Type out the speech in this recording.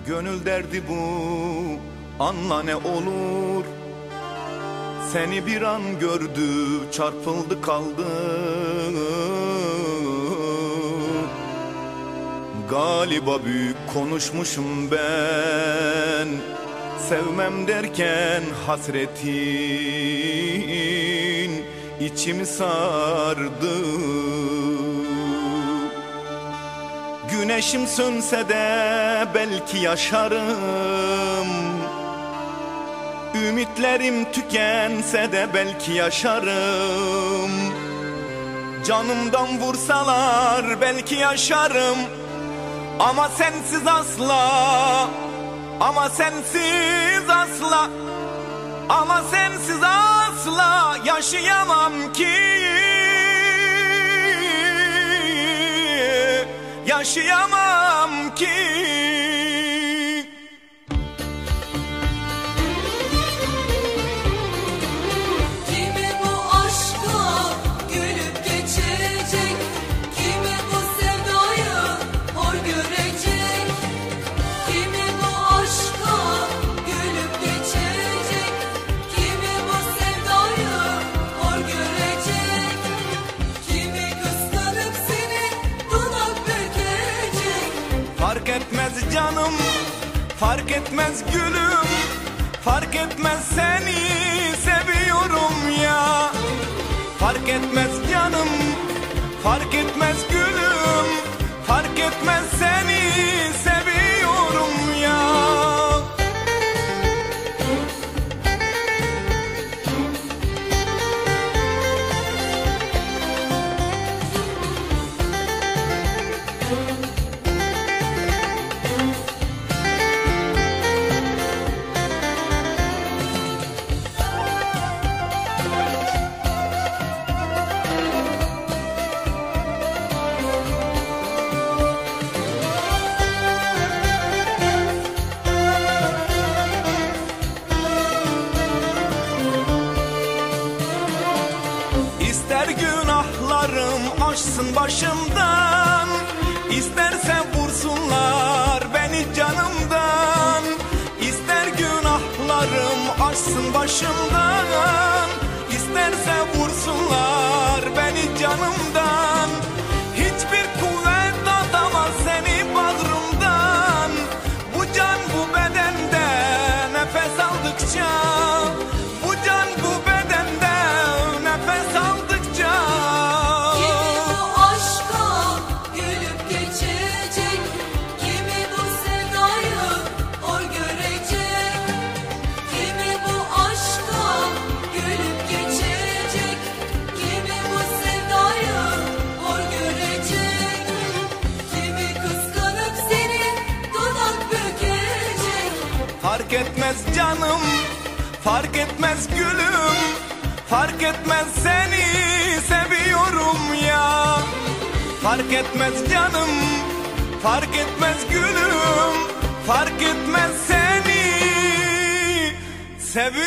Gönül derdi bu, anla ne olur. Seni bir an gördü, çarpıldı kaldı. Galiba büyük konuşmuşum ben, sevmem derken hasretin içimi sardı. Güneşim sönse de belki yaşarım, ümitlerim tükense de belki yaşarım. Canımdan vursalar belki yaşarım. Ama sensiz asla, ama sensiz asla, ama sensiz asla yaşayamam ki. Yaşayamam ki. Kimi bu aşka gülüp geçecek, kimi bu sevdayı hor görecek. Kimi bu aşka gülüp geçecek, kimi bu sevdayı hor görecek. Kimi kıskanıp seni dudak bükecek. Fark etmez canım, fark etmez gülüm, fark etmez seni seviyorum ya. Fark etmez canım, fark etmez gülüm, fark etmez seni seviyorum ya. İster günahlarım aşsın başımdan, İsterse vursunlar beni canımdan. İster günahlarım aşsın başımdan, İsterse vursunlar beni canımdan. Hiçbir kuvvet atamaz seni bağrımdan. Bu can bu bedende nefes aldıkça, bu can bu bedende nefes aldıkça. Kimi bu aşka gülüp geçecek, kimi bu sevdayı hor görecek. Kimi bu aşka gülüp geçecek, kimi bu sevdayı hor görecek. Kimi kıskanıp seni dudak bükecek. Fark etmez canım, fark etmez gülüm, fark etmez seni seviyorum ya. Fark etmez canım, fark etmez gülüm, fark etmez seni seviyorum.